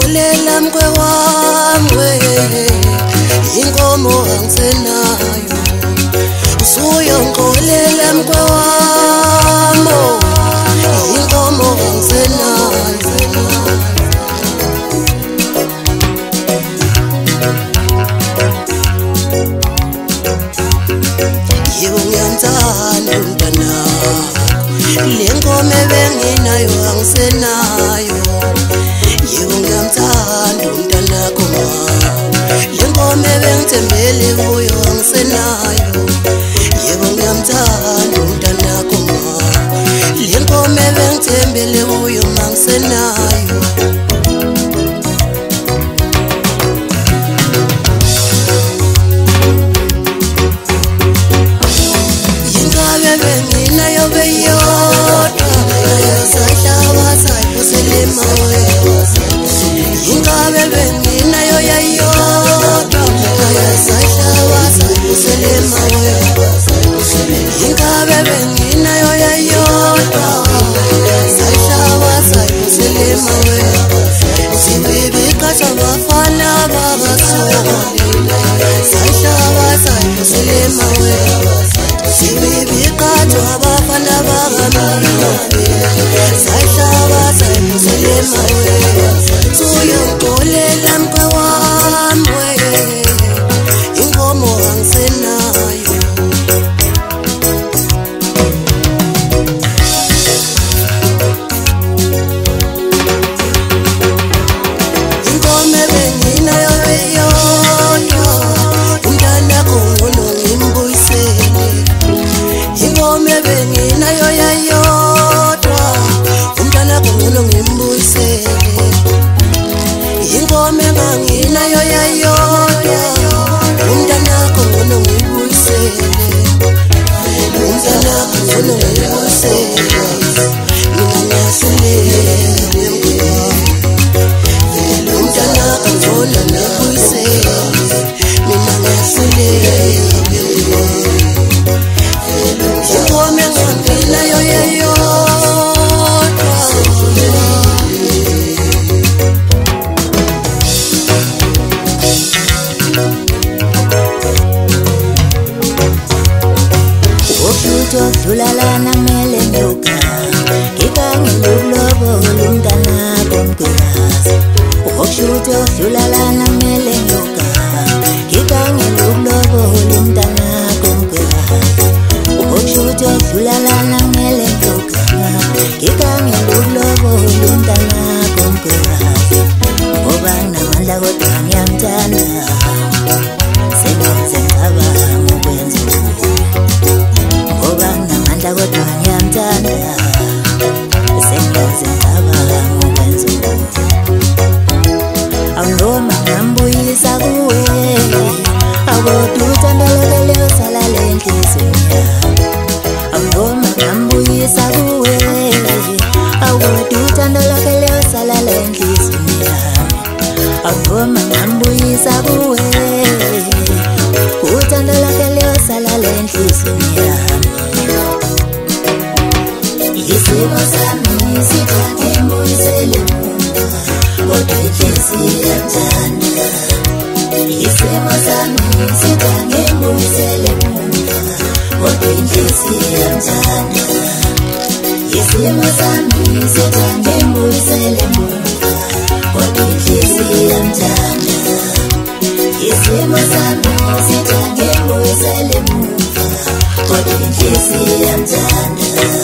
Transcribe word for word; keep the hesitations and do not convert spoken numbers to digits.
Ngikholela mkwe wami inkomo angisenayo usuyongikholela mkwe wami inkomo angisenayo yebo ngiyamthanda umntana le nkomo ebenginayo angisenayo yebo ngiyamthanda umntanakho le nkomo ebengithembele kuyo angisenayo yebo ngiyamthanda umntanakho le nkomo ebengithembele kuyo angisenayo ingabe benginayo beyodwa sahlaba sayiphoselema ingabe benginayo yayodwa sahlaba sayiphoselema ingabe benginayo yayodwa sahlaba sayiphoselema sibibiqatha bafana babasole sahlaba sayiphoselema sibibiqatha bafana babamhlophe sahlaba sayiphoselema uyongikholela mkwe wami inkomo angisenayo inkomo ebenginayo beyodwa umntanakho ngono ngimbuyisele inkomo ebenginayo yayodwa umntanakho ngono ngimbuyisele inkomo enganginayo yayodwa umntanakho ngono ngibuyisele umntanakho ngono ngibuyisele mina ngiyasulela vele umntanakho ngono ngibuyisele mina ngiyasulela inkomo enganginayo yayodwa Julalana mele nyoka Kikangilublobo lumtanakho mkhwekazi Ukushuto julalana mele nyoka Kikangilublobo lumtanakho mkhwekazi Ukushuto julalana mele nyoka Kikangilublobo lumtanakho mkhwekazi Ngoba nginamandla kodwa ngiyamthanda Sengenze ngicabanga ukwenza kodwa ngiyamthanda sengenze ngicabanga ukwenza awunoma ngambuyisa kuwe awukodwa uthando lwakhe luyosala le nhliziyo yami awunoma ngambuyisa kuwe awukodwa uthando lwakhe luyosala le nhliziyo yami awunoma ngambuyisa kuwe uthando lwakhe luyosala le nhliziyo yami isimo sami sithathe mbuyisele emuva kodwa inhliziyo iyamthanda isimo sami sithathe mbuyisele emuva kodwa inhliziyo iyamthanda isimo sami sithathe mbuyisele emuva kodwa inhliziyo iyamthanda isimo sami sithathe mbuyisele emuva kodwa inhliziyo iyamthanda